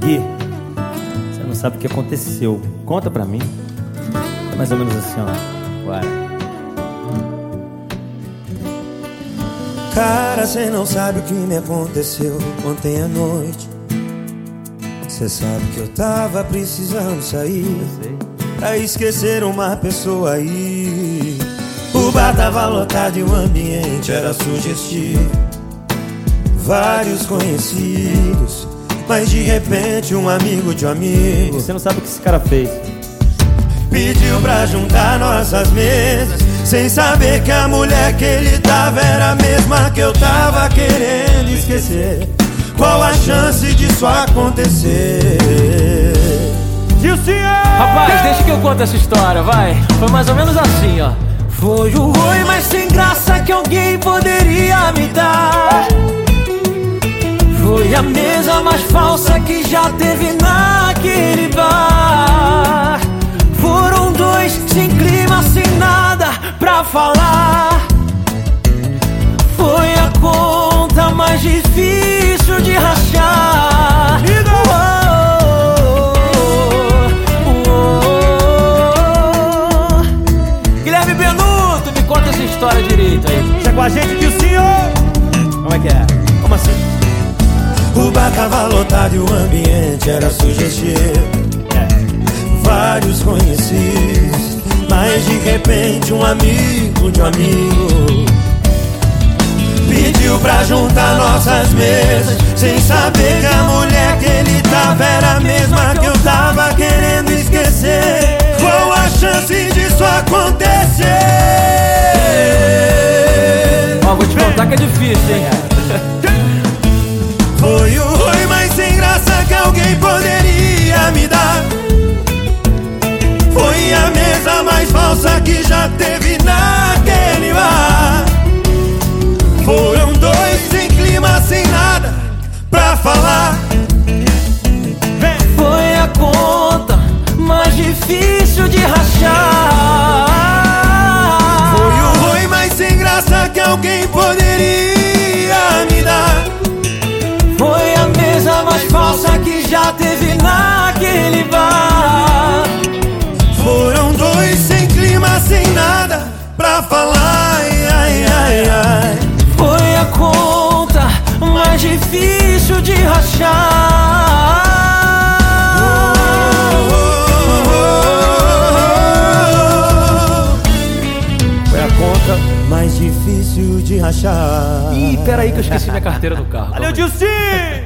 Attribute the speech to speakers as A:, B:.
A: Gui, você não sabe o que aconteceu. Conta pra mim. É mais ou menos assim, ó. Vai.
B: Cara, cê não sabe o que me aconteceu ontem à noite. Cê sabe que eu tava precisando sair pra esquecer uma pessoa aí. O bar tava lotado e o ambiente era sugestivo. Vários conhecidos, mas de repente um amigo de um amigo.
A: Você não sabe o que esse cara fez.
B: Pediu pra juntar nossas mesas, sem saber que a mulher que ele tava era a mesma que eu tava querendo esquecer. Qual a chance disso acontecer?
C: Rapaz, deixa que eu conto essa história, vai. Foi mais ou menos assim, ó. Foi o oi mais sem graça que alguém poderia me dar. Foi a mesa mais falsa que já teve naquele bar. Foram dois sem clima, sem nada pra falar. Foi a conta mais difícil de rachar. Guilherme Benuto, me conta essa história direito aí.
A: Deixa com a gente que o senhor... Como é que é? Como assim?
B: O bar tava lotado e o ambiente era sugestivo. Vários conhecidos, mas de repente um amigo de um amigo pediu pra juntar nossas mesas, sem saber que a mulher que ele tava era a mesma que eu tava querendo esquecer. Qual a chance disso acontecer?
C: Ó, vou te contar que é difícil, hein?
B: Foi o oi mais sem graça que alguém poderia me dar. Foi a mesa mais falsa que já teve naquele bar. Foram dois sem clima, sem nada pra falar.
C: Foi a conta mais difícil de rachar.
B: Foi o oi mais sem graça que alguém poderia me dar.
C: Foi a mesa mais falsa que já teve naquele bar.
B: Foram dois sem clima, sem nada pra falar. Ai, ai, ai.
C: Foi a conta mais difícil de rachar.
B: Foi a conta mais difícil de rachar.
C: Ih, peraí que eu esqueci minha carteira no carro.
A: Valeu, Dilci!